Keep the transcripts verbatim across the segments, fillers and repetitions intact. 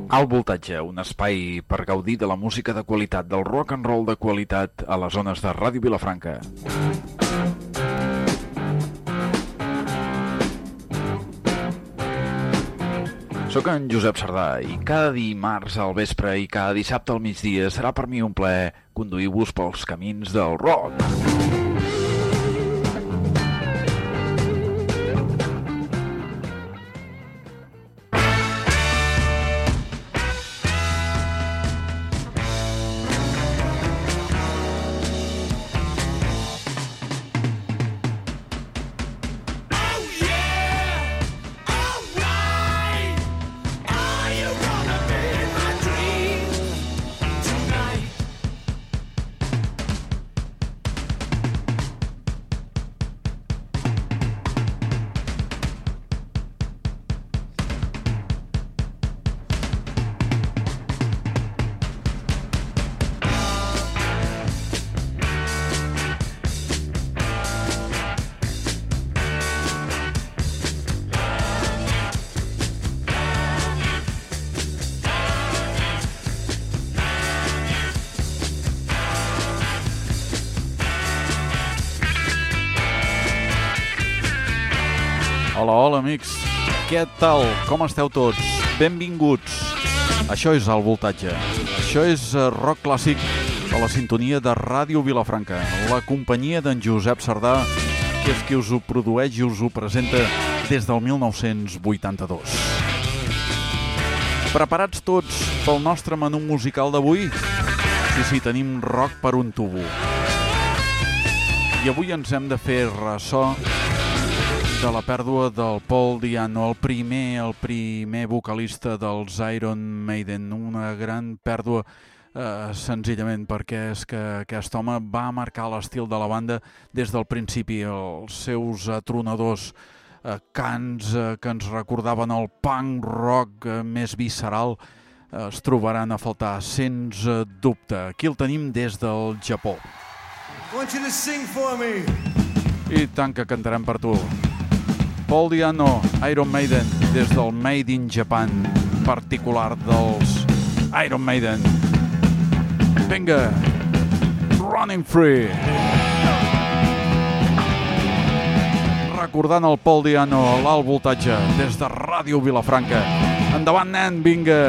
Alt Voltatge, un espai per gaudir de la música de qualitat, del rock and roll de qualitat a les zones de Ràdio Vilafranca. Soc en Josep Sardà i cada dimarts al vespre i cada dissabte al migdia serà per mi un plaer conduir-vos pels camins del rock. Hola, hola, amics. Què tal? Com esteu tots? Benvinguts. Això és Alt Voltatge. Això és rock clàssic a la sintonia de Ràdio Vilafranca. La companyia d'en Josep Sardà, que és qui us ho produeix i us ho presenta des del mil nou-cents vuitanta-dos. Preparats tots pel nostre menú musical d'avui? Sí, sí, tenim rock per un tubo. I avui ens hem de fer ressò de la pèrdua del Paul Di'Anno, el primer, el primer vocalista dels Iron Maiden. Una gran pèrdua, eh, senzillament perquè és que aquest home va marcar l'estil de la banda des del principi. Els seus atronadors eh, cants eh, que ens recordaven el punk rock eh, més visceral eh, es trobaran a faltar, sens eh, dubte. Aquí el tenim des del Japó. I want you to sing for me. I tant que cantarem per tu. Paul Di'Anno, Iron Maiden, des del Made in Japan particular dels Iron Maiden. Vinga, Running Free. Recordant el Paul Di'Anno a l'Alt Voltatge des de Ràdio Vilafranca. Endavant, nen, vinga.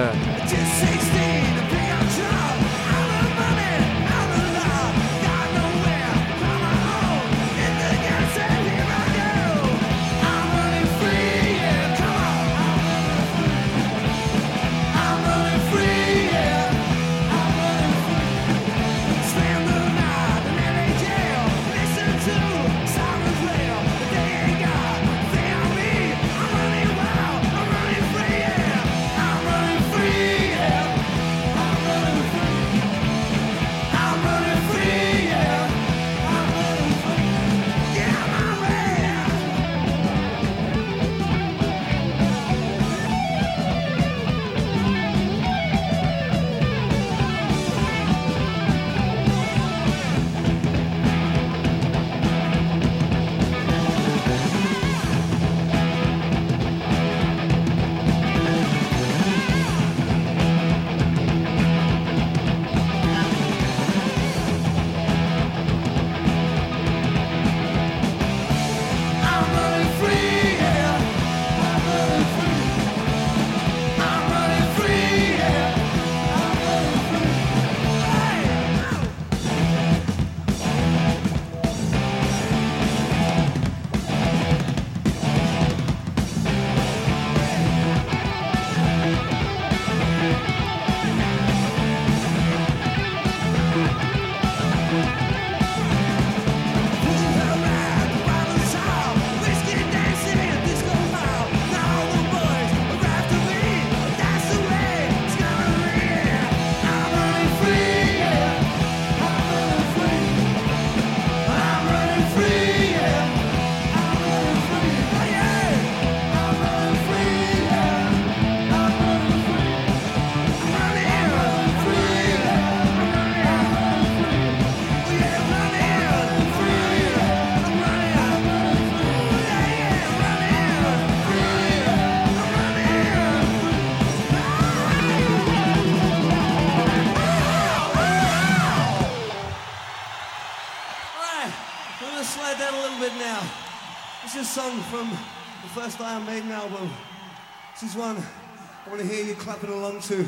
I'm gonna slide down a little bit now. This is a song from the first Iron Maiden album. This is one I want to hear you clapping along to.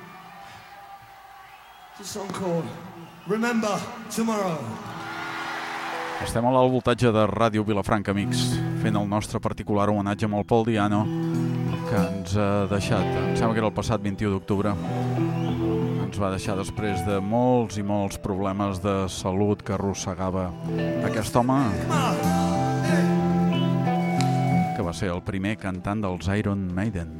It's a song called Remember Tomorrow. Estem a l'alt voltatge de Ràdio Vilafranca, amics, fent el nostre particular homenatge amb el Paul Di'Anno, que ens ha deixat, em sembla que era el passat vint-i-u d'octubre, ens va deixar després de molts i molts problemes de salut que arrossegava aquest home, que va ser el primer cantant dels Iron Maiden.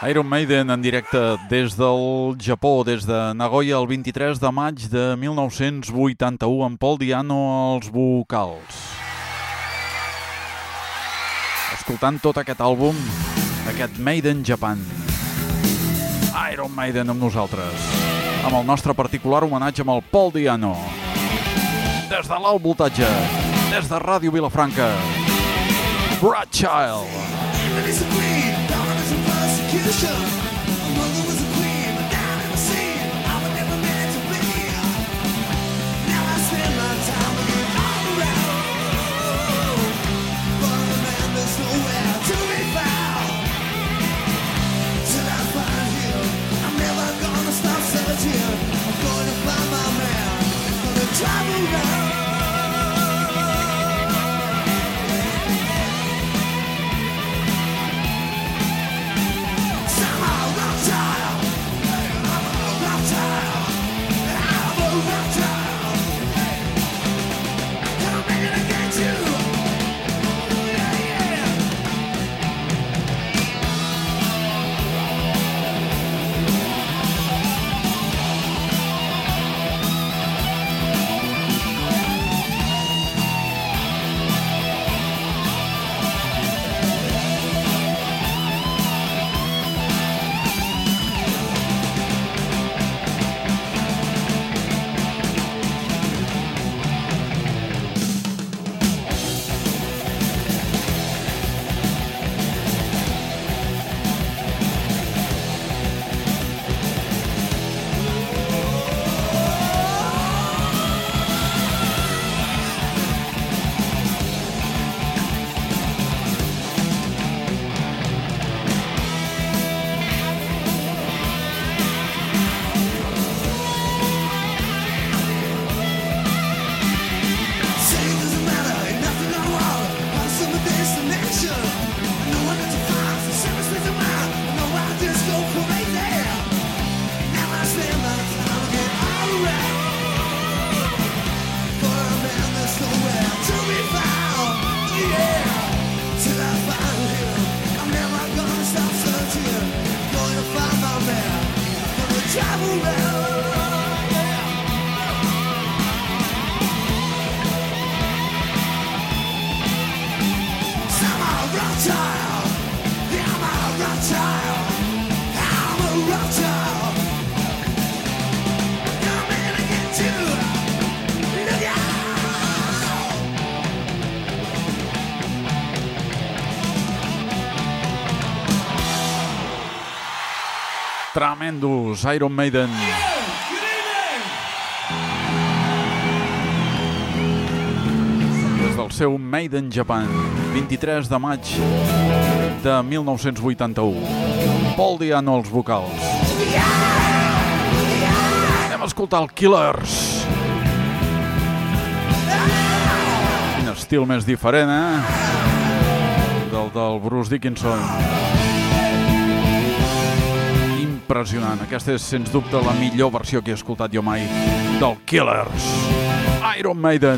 Iron Maiden en directe des del Japó, des de Nagoya, el vint-i-tres de maig de mil nou-cents vuitanta-u, amb Paul Di'Anno als vocals. Escoltant tot aquest àlbum, aquest Made in Japan. Iron Maiden amb nosaltres, amb el nostre particular homenatge amb el Paul Di'Anno. Des de l'alt voltatge, des de Ràdio Vilafranca, Brad Child. My mother was a queen, but down in the sea, I was never meant to be. Now I spend my time looking all around, but a man there's nowhere to be found. Till I find him, I'm never gonna stop searching. I'm going to find my man, gonna travel around. Tremendos, Iron Maiden. Des del seu Made in Japan, vint-i-tres de maig de mil nou-cents vuitanta-u. Paul Di'Anno als vocals. Anem a escoltar el Killers. Quin estil més diferent, eh? Del del Bruce Dickinson. Impressionant. Aquesta és, sens dubte, la millor versió que he escoltat jo mai del Killers. Iron Maiden.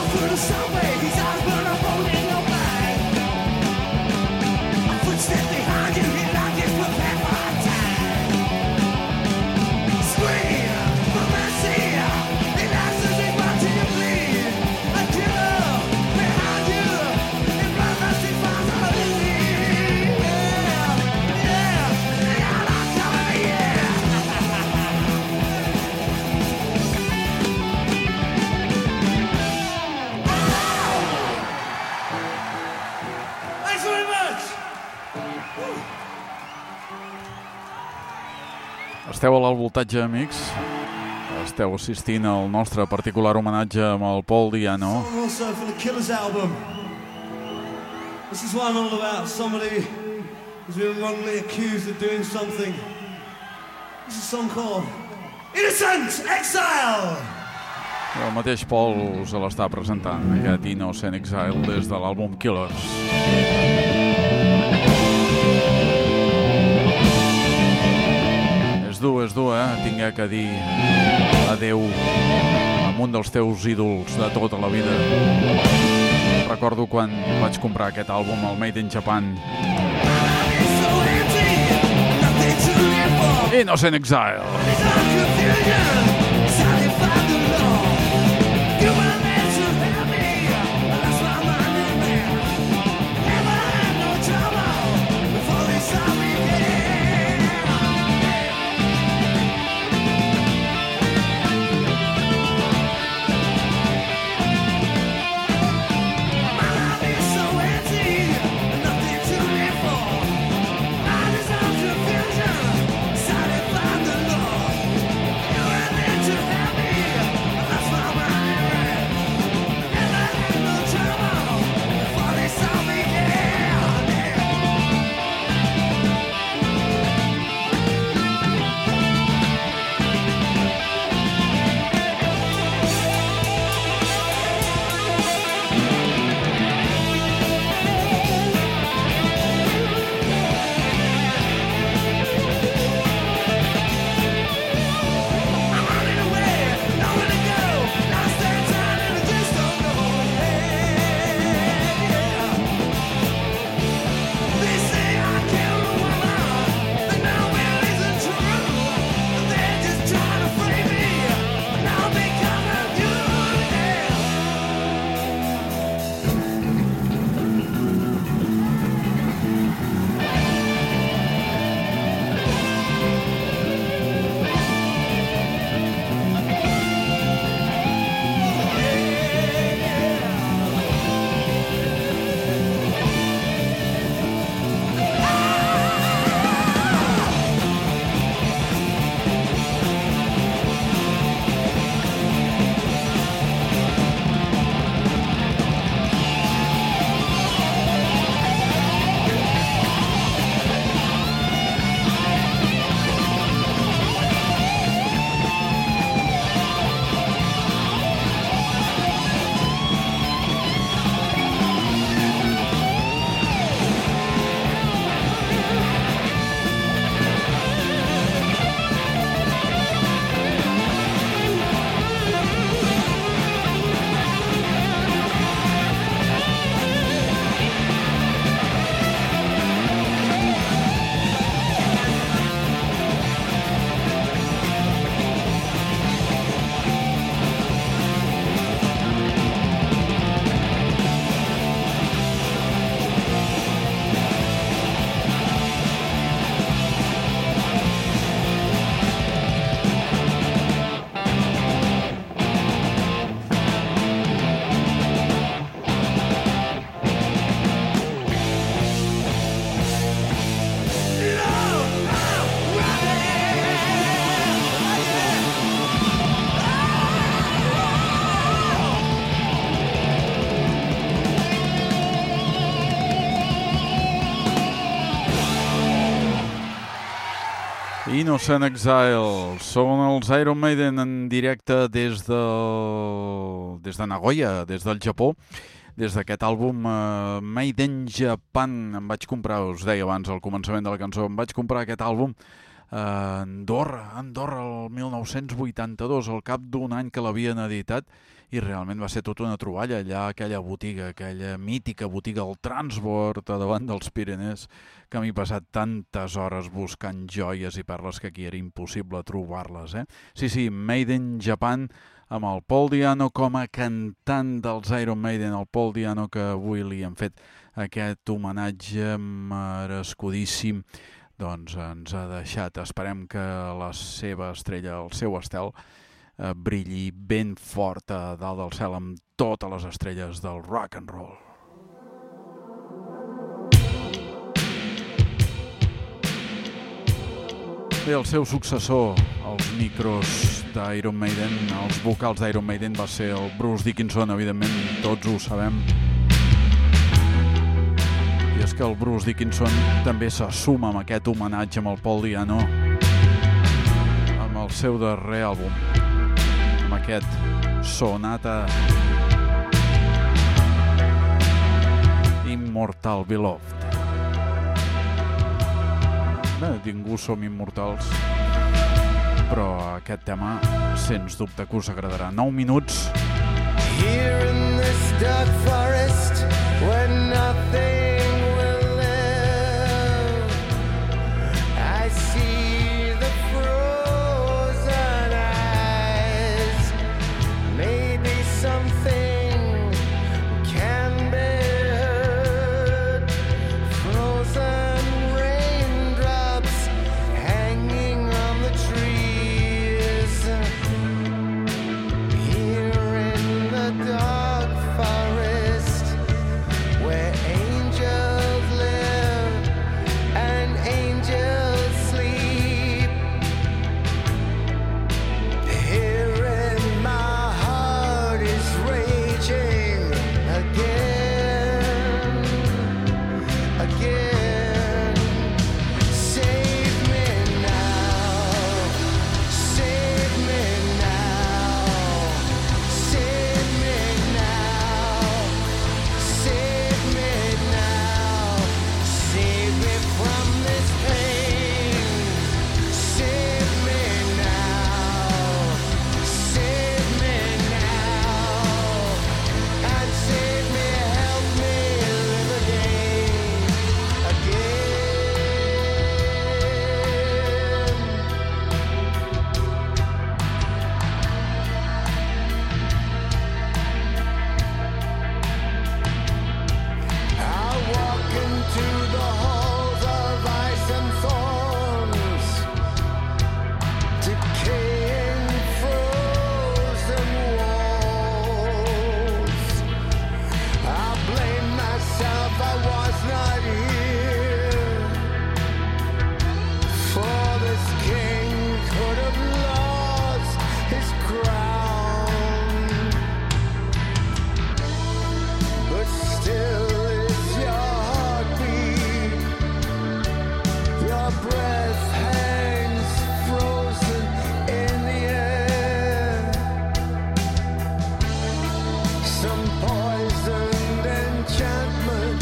through the subway, his eyes burn up holding no back. A footstep behind you, he like he's prepared for attack. Scream for mercy, it lasts as it runs in your bleed. A killer behind you, in bloodlusty fires of the lead. Yeah, yeah, yeah, I'm coming, yeah. Thanks very much. Esteu a l'Alvoltatge, amics? Esteu assistint al nostre particular homenatge amb el Paul Di'Anno. Song also for the Killers album. This is what I'm all about. Somebody who's been wrongly accused of doing something. This is a song called Innocent Exile. El mateix Paul se l'està presentant, aquest Innocent Exile, des de l'àlbum Killers. És dur, és dur, eh? Tingué que dir adeu a un dels teus ídols de tota la vida. Recordo quan vaig comprar aquest àlbum, el Made in Japan. It's so empty, nothing to live for. Innocent Exile. It's all confusion, satisfied the law. You were meant to help me, I lost my mind in there. Never had no trouble before they saw me there. My life is so empty, nothing to live for. Mind is all confusion, satisfied the law. You were meant to help me, I lost my mind in there. Never had no trouble before they saw me there. I'm running away, nowhere to go. Lost in time and I just don't know. Yeah. They say I killed a woman, but no, it isn't true. They're just trying to free me, now because of you. Yeah. Innocent Exile. Són els Iron Maiden en directe des de, des de Nagoya, des del Japó, des d'aquest àlbum uh, Made in Japan. Em vaig comprar, us deia abans al començament de la cançó, em vaig comprar aquest àlbum a Andorra, Andorra el mil nou-cents vuitanta-dos, al cap d'un any que l'havien editat, i realment va ser tota una troballa allà, aquella botiga, aquella mítica botiga, el Transbord, a davant dels Pyrenees, que m'he passat tantes hores buscant joies i perles que aquí era impossible trobar-les. Eh? Sí, sí, Made in Japan, amb el Paul Di'Anno com a cantant dels Iron Maiden, el Paul Di'Anno que avui li han fet aquest homenatge merescudíssim, doncs ens ha deixat. Esperem que la seva estrella, el seu estel, eh, brilli ben fort a dalt del cel amb totes les estrelles del rock and roll. Bé, el seu successor, els micros d'Iron Maiden, els vocals d'Iron Maiden, va ser el Bruce Dickinson, evidentment, tots ho sabem. I és que el Bruce Dickinson també se suma amb aquest homenatge amb el Paul Di'Anno, amb el seu darrer àlbum, amb aquest Sonata Immortal Beloved. Bé, ningú som immortals, però aquest tema, sens dubte, que us agradarà. nou minuts. Here in this dark forest where nothing will live, I see the frozen eyes. Maybe something can be heard. Frozen raindrops hanging on the trees. Here in the dark forest where angels live and angels sleep. Here in my heart is raging again, again. Save me now, save me now, save me now, save me now, save me from this pain. Save me now, save me now, and save me, help me live again, again. I walk into the halls of ice and thorns, decaying frozen walls. I blame myself, I was not here, for this king could have lost his crown. But still it's your heartbeat, your breath hangs frozen in the air. Some poisoned enchantment,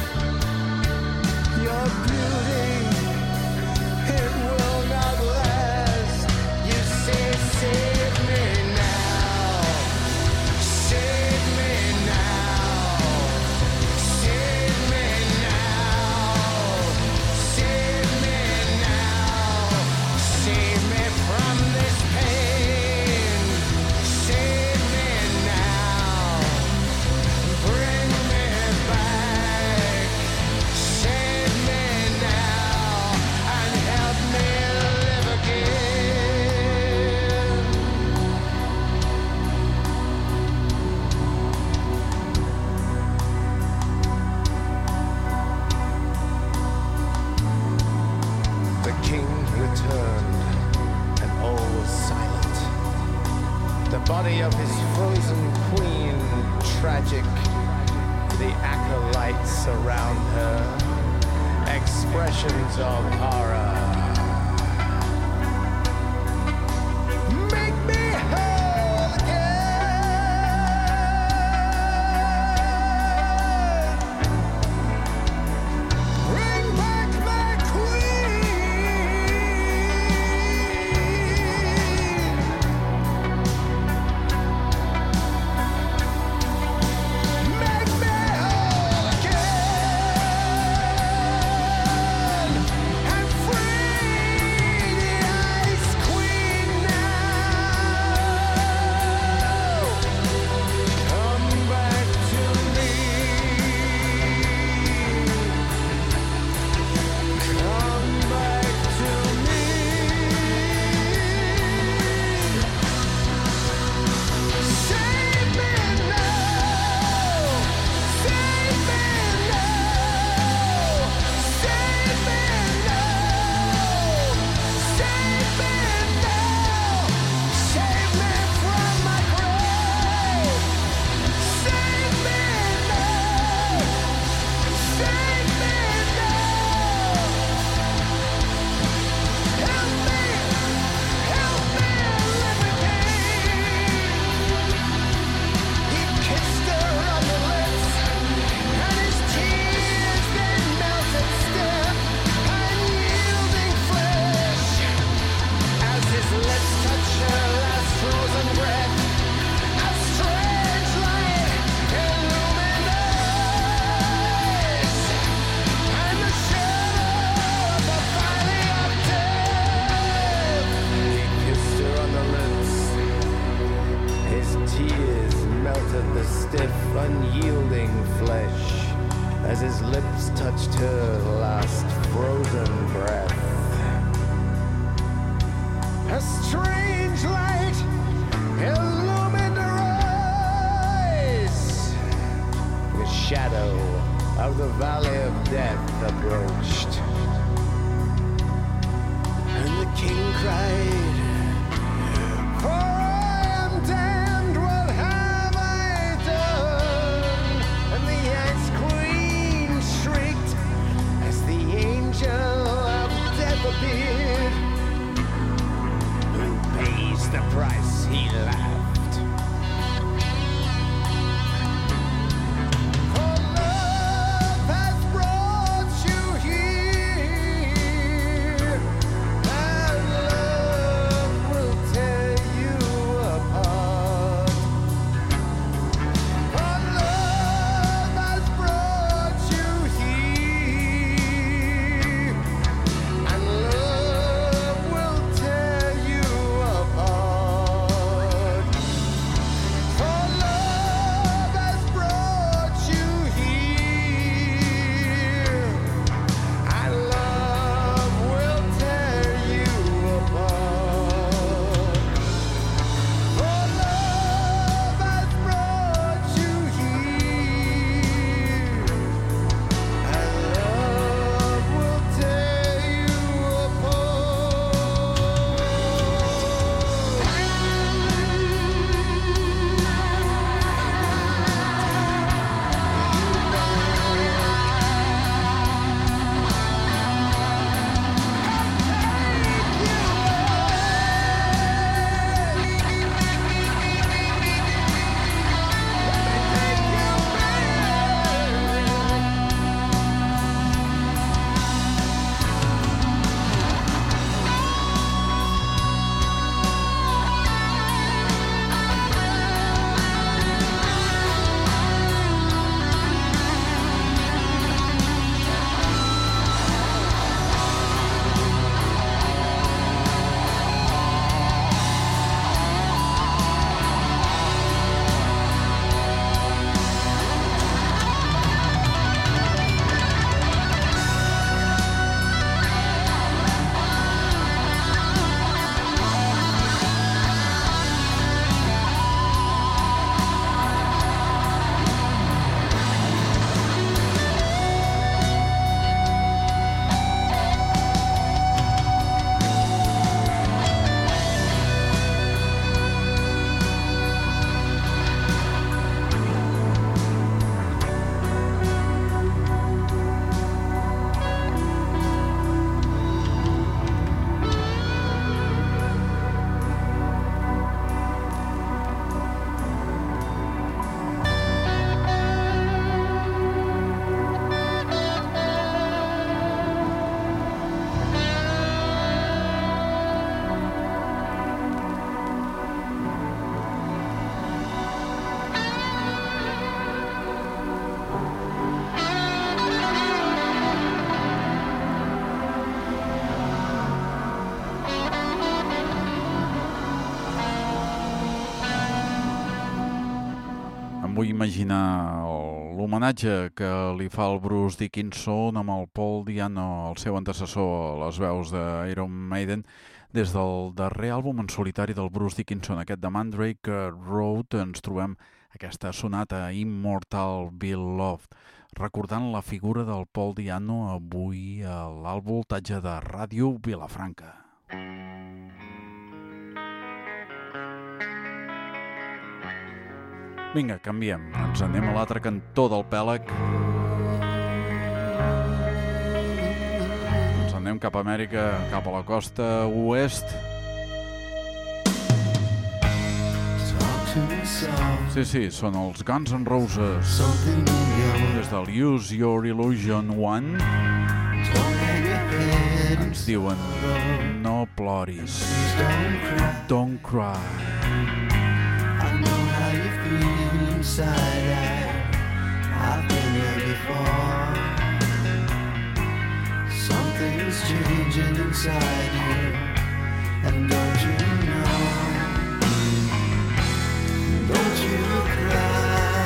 your beauty, it will not last. You say, save me now, save me now, save me now, save me now, save me from this pain. Save me now, bring me back. Save me now, and help me live again. The king returned, and all was silent. The body of his frozen queen, tragic. The acolytes around her, expressions of horror. Make me whole again. Bring back my queen. stiff, unyielding flesh as his lips touched her last frozen breath. A strange light illumined her eyes. The shadow of the valley of death approached. And the king cried, "For I am damned, what have I done?" And the ice queen shrieked as the angel of death appeared. "Who pays the price?" he laughed. "For love has brought you here, and love will tear you apart. For love has brought you here, and love will tear you apart. For love has brought you here, and love will tear you apart. For love has brought you here, and love will tear you Vull imaginar l'homenatge que li fa el Bruce Dickinson amb el Paul Di'Anno, el seu antecessor, a les veus d'Iron Maiden, des del darrer àlbum en solitari del Bruce Dickinson, aquest de Mandrake Road. Ens trobem aquesta sonata Immortal Beloved, recordant la figura del Paul Di'Anno avui a l'alt voltatge de Ràdio Vilafranca. Vinga, canviem. Ens anem a l'altre cantó del Pèlag. Ens anem cap a Amèrica, cap a la costa oest. Sí, sí, són els Guns N' Roses. Des del Use Your Illusion one ens diuen: no ploris, don't cry. Inside, I, I've been there before. Something's changing inside you, and don't you know? Don't you cry.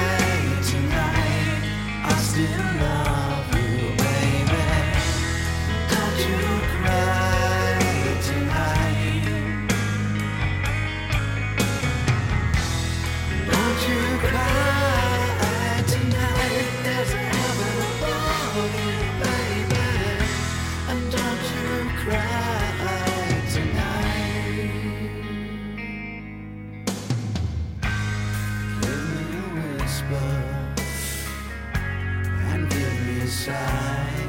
and give me a sigh.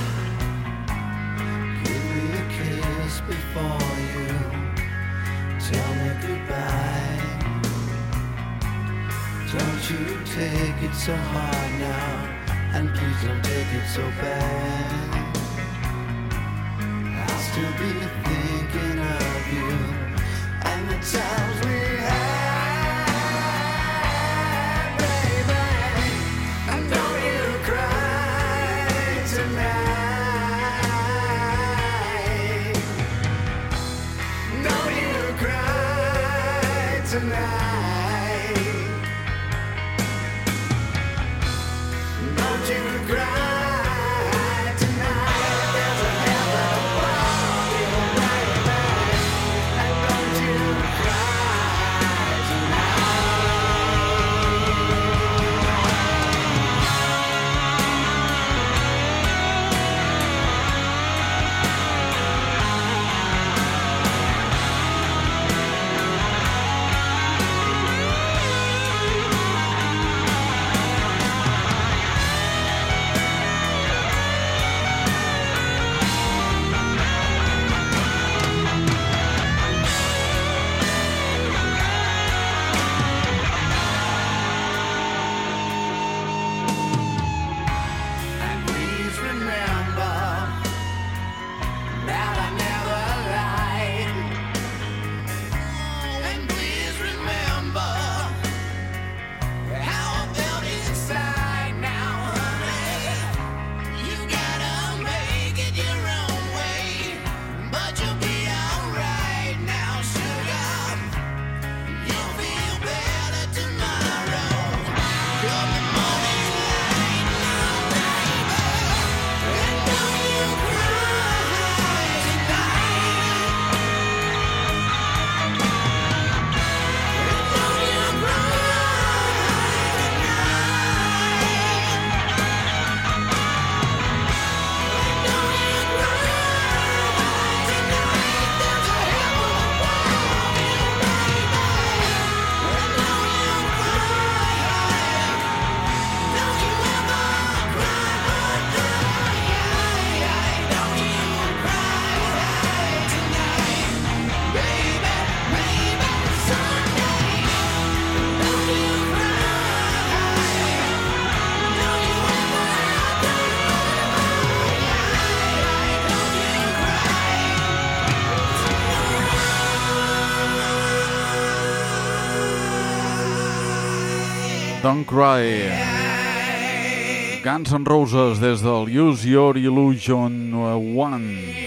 Give me a kiss before you tell me goodbye. Don't you take it so hard now, and please don't take it so bad. I'll still be thinking of you and the times we had, baby. And don't you cry tonight. Don't you cry tonight. Don't you cry. Don't Cry. Guns N' Roses des del Use Your Illusion one.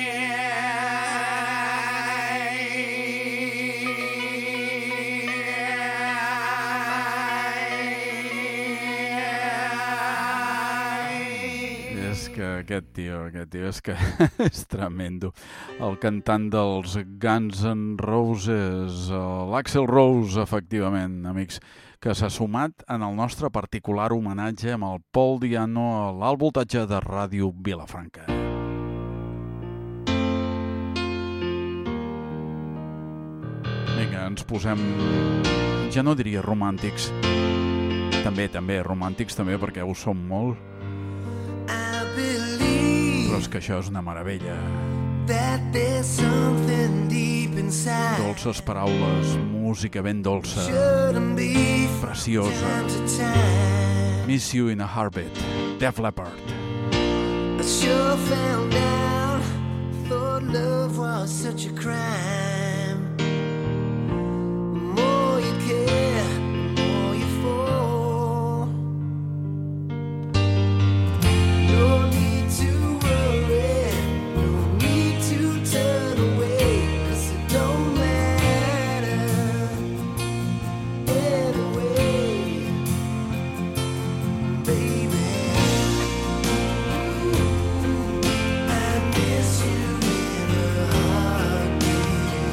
És que aquest tio, aquest tio és que és tremendo. El cantant dels Guns N' Roses, l'Axl Rose, efectivament, amics, que s'ha sumat en el nostre particular homenatge amb el Paul Di'Anno a l'alt voltatge de Ràdio Vilafranca. Vinga, ens posem, ja no diria romàntics, també, també, romàntics també, perquè ho som molt, però és que això és una meravella. Dolces paraules, música ben dolça, preciosa. Miss You in a Heartbeat, Def Leppard. I sure found out, thought love was such a crime. The more you care, the more you fall. No need to worry, no need to turn away, 'cause it don't matter anyway, baby. I miss you in a heartbeat.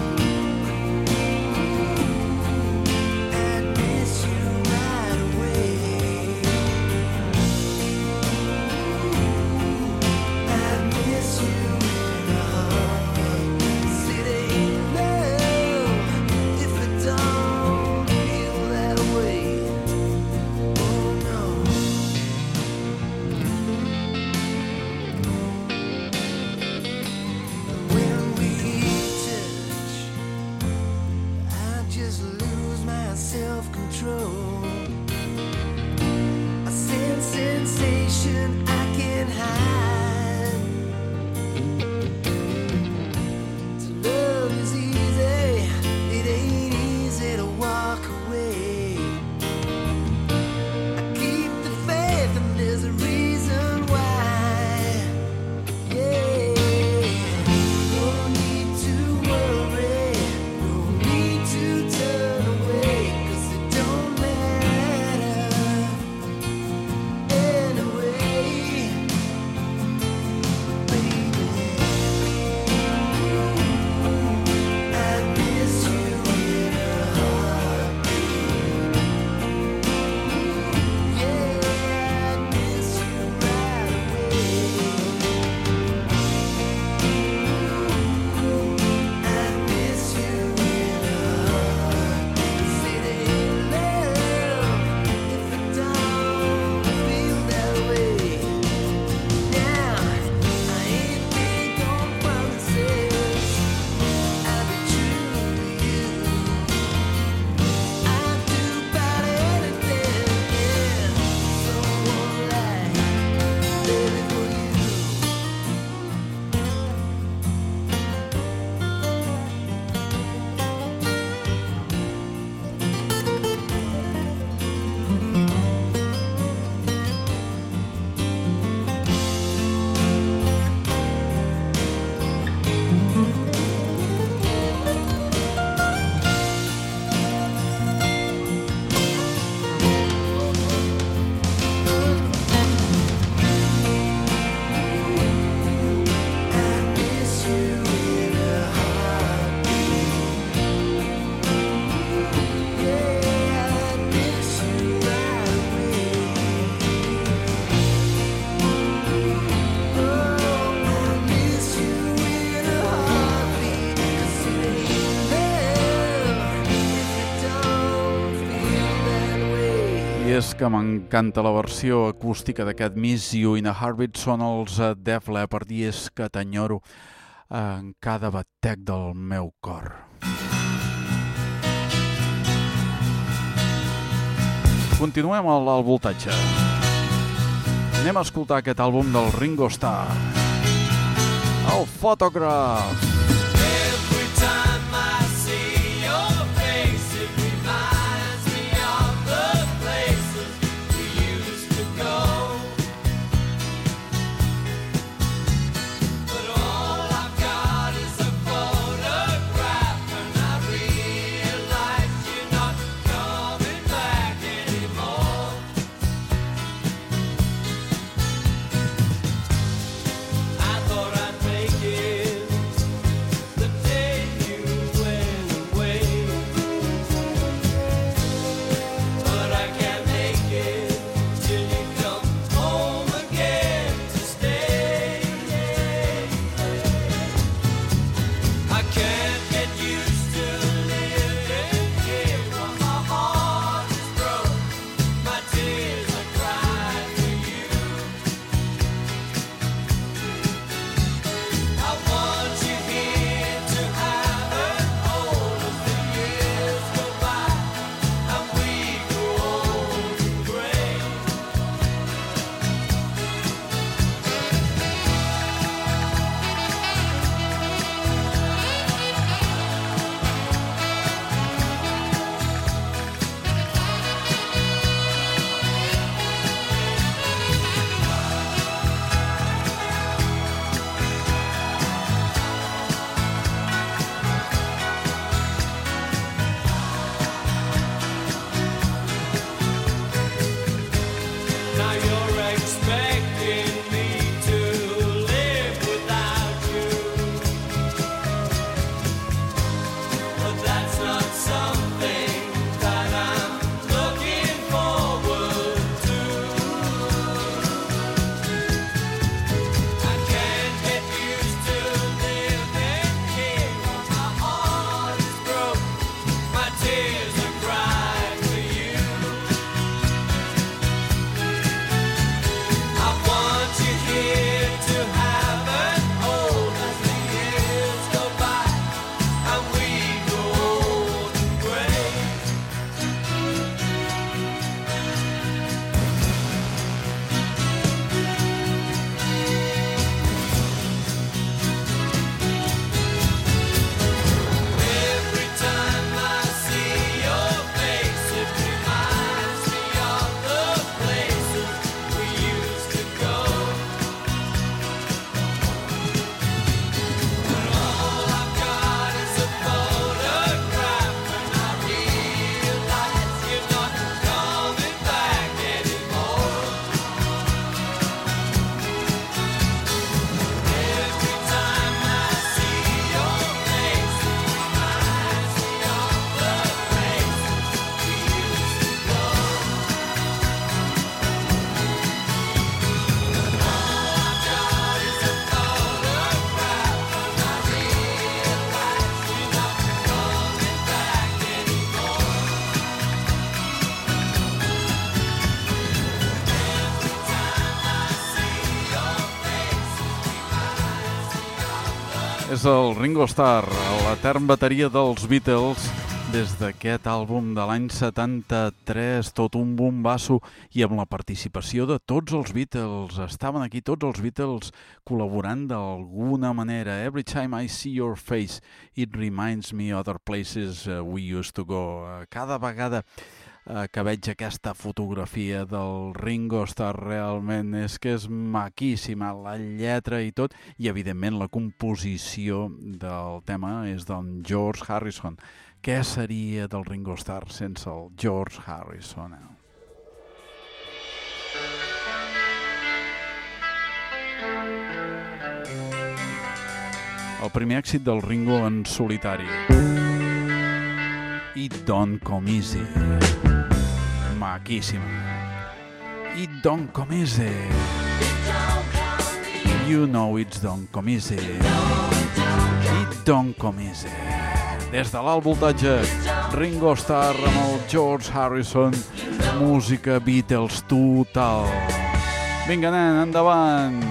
és que m'encanta la versió acústica d'aquest Miss You in a Heartbeat. Són els Def Leppard i és que t'enyoro en cada batec del meu cor. Continuem a l'alt voltatge. Anem a escoltar aquest àlbum del Ringo Starr, el Photograph. És el Ringo Starr, l'etern bateria dels Beatles, des d'aquest àlbum de l'any setanta-tres, tot un bombasso, i amb la participació de tots els Beatles. Estaven aquí tots els Beatles col·laborant d'alguna manera. Every time I see your face, it reminds me other places we used to go. Cada vegada que veig aquesta fotografia del Ringo Starr, realment és que és maquíssima, la lletra i tot, i evidentment la composició del tema és d'en George Harrison. Què seria del Ringo Starr sense el George Harrison? El primer èxit del Ringo en solitari, It Don't Come Easy. Maquíssima. It don't come easy. You know it don't come easy. It don't come easy. Des de l'alt voltatge. Ringo Starr amb el George Harrison, música Beatles total. Vinga, nen, endavant!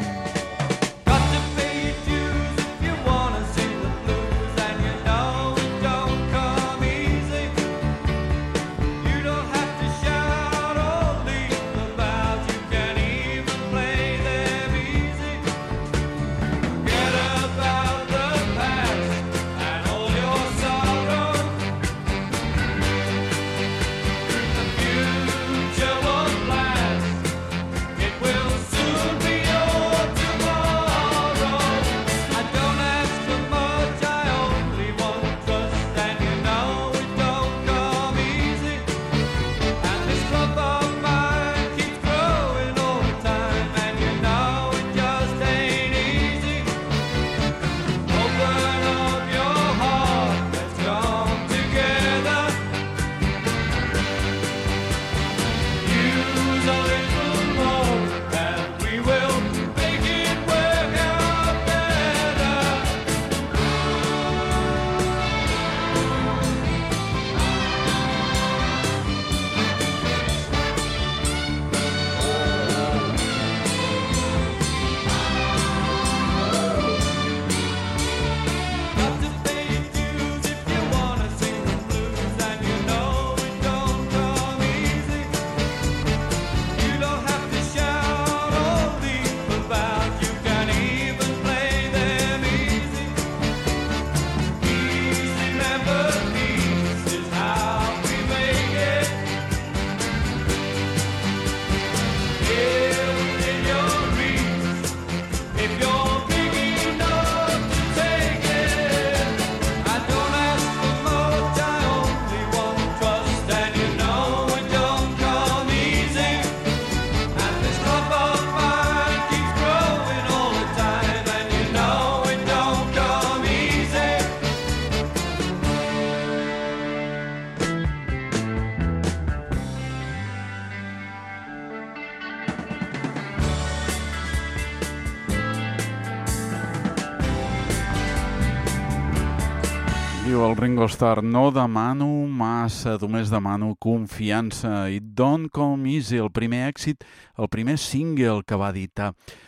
Diu el Ringo Starr, no demano massa, només demano confiança. I Don't Come Easy, el primer èxit, el primer single que va editar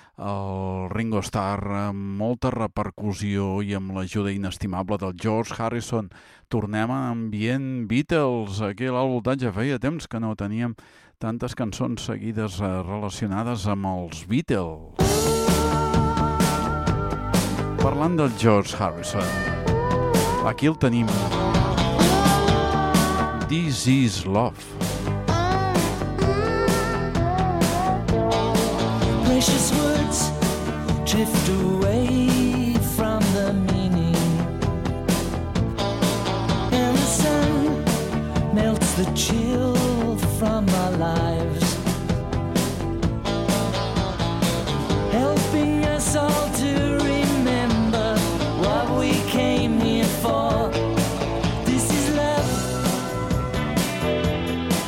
el Ringo Starr, amb molta repercussió i amb l'ajuda inestimable del George Harrison. Tornem a ambient Beatles, aquí a l'alt voltatge feia temps que no teníem tantes cançons seguides relacionades amb els Beatles. Parlant del George Harrison, aquí el tenim. This is love. Precious words drift away from the meaning, and the sun melts the chill from our lives, helping us all to remember what we came here for. This is love.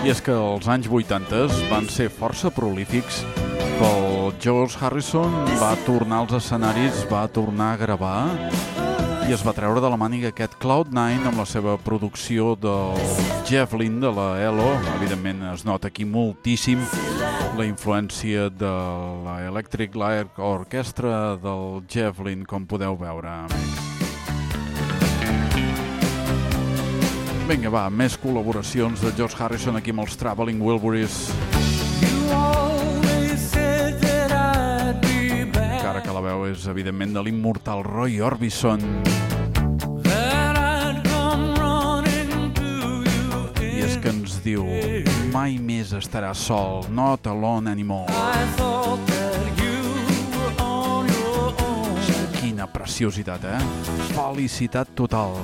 I és que els anys vuitanta van ser força prolífics pel George Harrison, va tornar als escenaris, va tornar a gravar i es va treure de la màniga aquest Cloud nine amb la seva producció del Jeff Lynne de la E L O. Evidentment es nota aquí moltíssim la influència de la Electric Light Orchestra del Jeff Lynne, com podeu veure, amics. Vinga, va, més col·laboracions de George Harrison aquí amb els Traveling Wilburys. Encara que la veu és, evidentment, de l'immortal Roy Orbison. I és que ens diu: mai més estaràs sol, not alone anymore. Quina preciositat, eh? Felicitat total.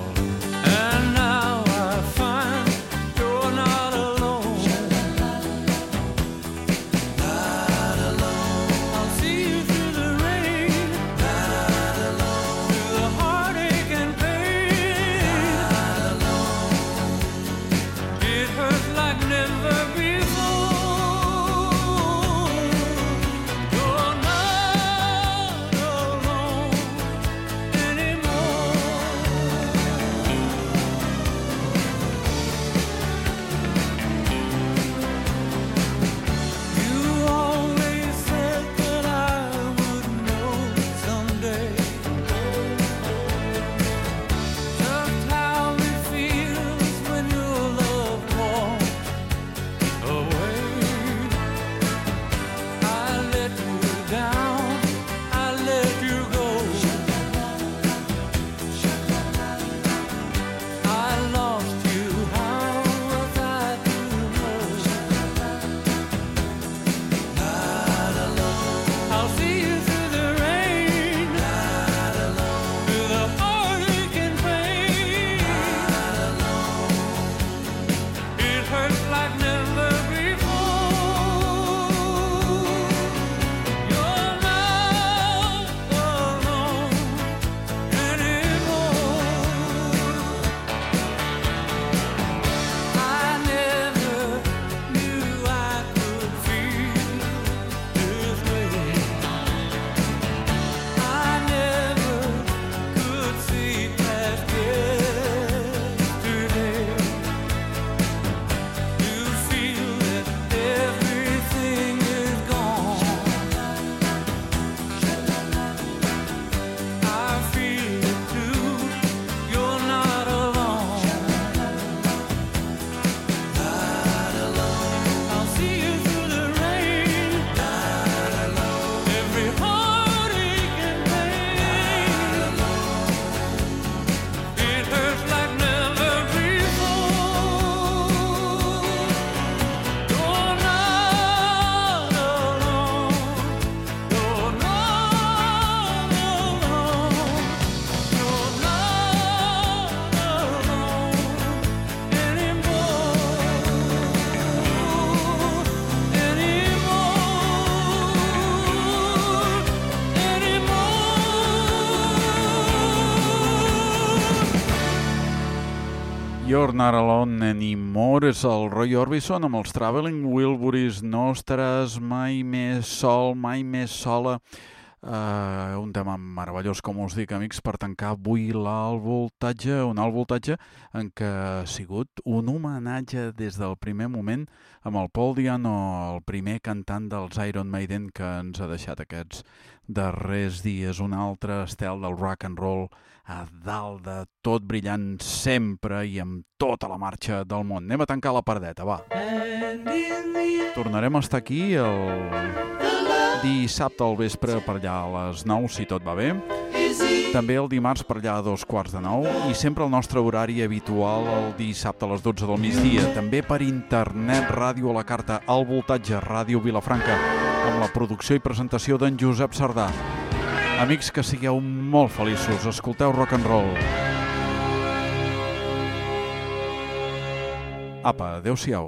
You're Not Alone Anymore és el Roy Orbison amb els Traveling Wilburys. No estaràs mai més sol, mai més sola. Uh, un tema meravellós, com us dic, amics, per tancar avui l'alt voltatge, un alt voltatge en què ha sigut un homenatge des del primer moment amb el Paul Di'Anno, el primer cantant dels Iron Maiden que ens ha deixat aquests darrers dies. Un altre estel del rock and roll a dalt de tot, brillant sempre i amb tota la marxa del món. Anem a tancar la pardeta, va. Tornarem a estar aquí el dissabte al vespre per allà a les nou, si tot va bé. També el dimarts per allà a dos quarts de nou i sempre el nostre horari habitual el dissabte a les dotze del migdia. També per internet, ràdio a la carta, al voltatge, Ràdio Vilafranca, amb la producció i presentació d'en Josep Sardà. Amics, que sigueu molt feliços. Escolteu rock and roll. Apa, adeu-siau.